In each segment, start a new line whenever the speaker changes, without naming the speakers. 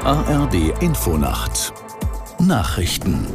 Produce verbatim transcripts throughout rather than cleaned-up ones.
A R D Infonacht Nachrichten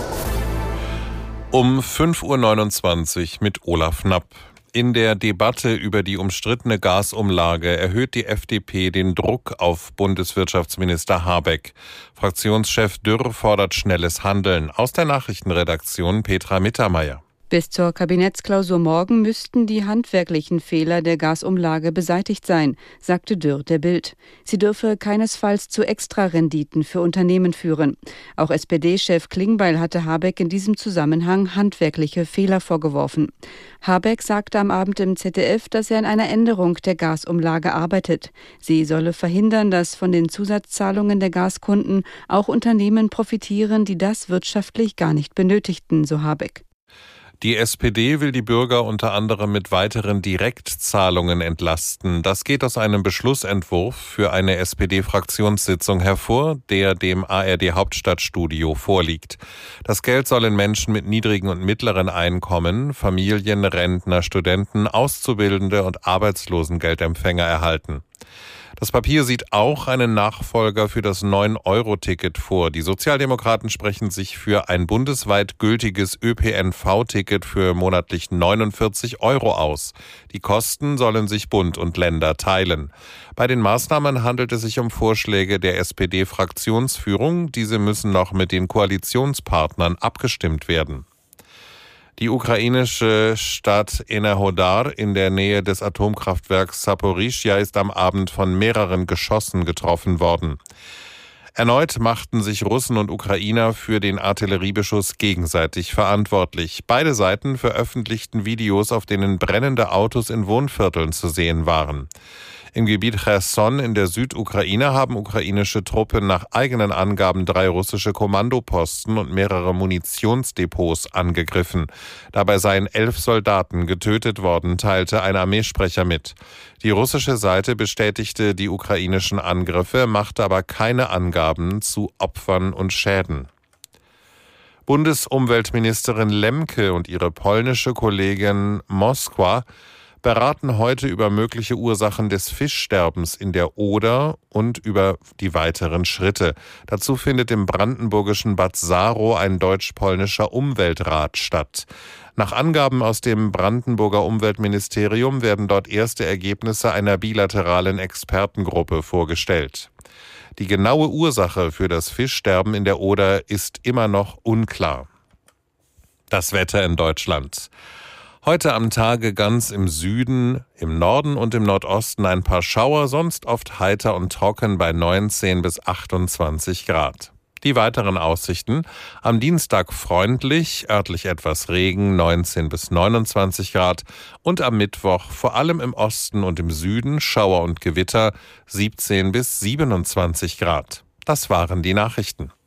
um fünf Uhr neunundzwanzig mit Olaf Knapp. In der Debatte über die umstrittene Gasumlage erhöht die F D P den Druck auf Bundeswirtschaftsminister Habeck. Fraktionschef Dürr fordert schnelles Handeln. Aus der Nachrichtenredaktion Petra Mittermeier.
Bis zur Kabinettsklausur morgen müssten die handwerklichen Fehler der Gasumlage beseitigt sein, sagte Dürr der Bild. Sie dürfe keinesfalls zu Extrarenditen für Unternehmen führen. Auch S P D-Chef Klingbeil hatte Habeck in diesem Zusammenhang handwerkliche Fehler vorgeworfen. Habeck sagte am Abend im Z D F, dass er an einer Änderung der Gasumlage arbeitet. Sie solle verhindern, dass von den Zusatzzahlungen der Gaskunden auch Unternehmen profitieren, die das wirtschaftlich gar nicht benötigten, so Habeck.
Die S P D will die Bürger unter anderem mit weiteren Direktzahlungen entlasten. Das geht aus einem Beschlussentwurf für eine S P D-Fraktionssitzung hervor, der dem A R D-Hauptstadtstudio vorliegt. Das Geld sollen Menschen mit niedrigen und mittleren Einkommen, Familien, Rentner, Studenten, Auszubildende und Arbeitslosengeldempfänger erhalten. Das Papier sieht auch einen Nachfolger für das neun Euro Ticket vor. Die Sozialdemokraten sprechen sich für ein bundesweit gültiges Ö P N V-Ticket für monatlich neunundvierzig Euro aus. Die Kosten sollen sich Bund und Länder teilen. Bei den Maßnahmen handelt es sich um Vorschläge der S P D-Fraktionsführung. Diese müssen noch mit den Koalitionspartnern abgestimmt werden. Die ukrainische Stadt Enerhodar in der Nähe des Atomkraftwerks Saporischschja ist am Abend von mehreren Geschossen getroffen worden. Erneut machten sich Russen und Ukrainer für den Artilleriebeschuss gegenseitig verantwortlich. Beide Seiten veröffentlichten Videos, auf denen brennende Autos in Wohnvierteln zu sehen waren. Im Gebiet Cherson in der Südukraine haben ukrainische Truppen nach eigenen Angaben drei russische Kommandoposten und mehrere Munitionsdepots angegriffen. Dabei seien elf Soldaten getötet worden, teilte ein Armeesprecher mit. Die russische Seite bestätigte die ukrainischen Angriffe, machte aber keine Angaben zu Opfern und Schäden. Bundesumweltministerin Lemke und ihre polnische Kollegin Moskwa beraten heute über mögliche Ursachen des Fischsterbens in der Oder und über die weiteren Schritte. Dazu findet im brandenburgischen Bad Saro ein deutsch-polnischer Umweltrat statt. Nach Angaben aus dem Brandenburger Umweltministerium werden dort erste Ergebnisse einer bilateralen Expertengruppe vorgestellt. Die genaue Ursache für das Fischsterben in der Oder ist immer noch unklar. Das Wetter in Deutschland. Heute am Tage ganz im Süden, im Norden und im Nordosten ein paar Schauer, sonst oft heiter und trocken bei neunzehn bis achtundzwanzig Grad. Die weiteren Aussichten: am Dienstag freundlich, örtlich etwas Regen, neunzehn bis neunundzwanzig Grad, und am Mittwoch vor allem im Osten und im Süden Schauer und Gewitter, siebzehn bis siebenundzwanzig Grad. Das waren die Nachrichten.